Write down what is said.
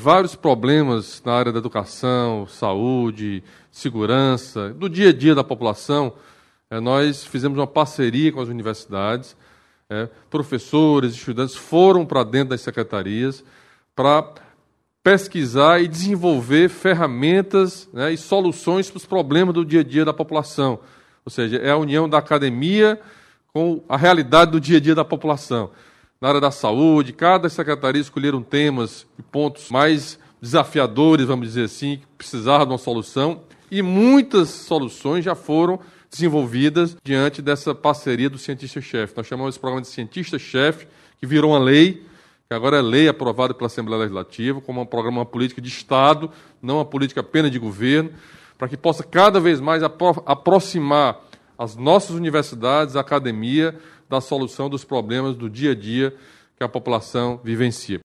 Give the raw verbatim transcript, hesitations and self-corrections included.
vários problemas na área da educação, saúde, segurança, do dia a dia da população, é, nós fizemos uma parceria com as universidades, é, professores, estudantes foram para dentro das secretarias para pesquisar e desenvolver ferramentas, né, e soluções para os problemas do dia a dia da população. Ou seja, é a união da academia com a realidade do dia a dia da população. Na área da saúde, cada secretaria escolheram temas e pontos mais desafiadores, vamos dizer assim, que precisavam de uma solução, e muitas soluções já foram desenvolvidas diante dessa parceria do cientista-chefe. Nós chamamos esse programa de cientista-chefe, que virou uma lei, que agora é lei aprovada pela Assembleia Legislativa, como um programa, uma política de Estado, não uma política apenas de governo, para que possa cada vez mais apro- aproximar as nossas universidades, a academia, da solução dos problemas do dia a dia que a população vivencia.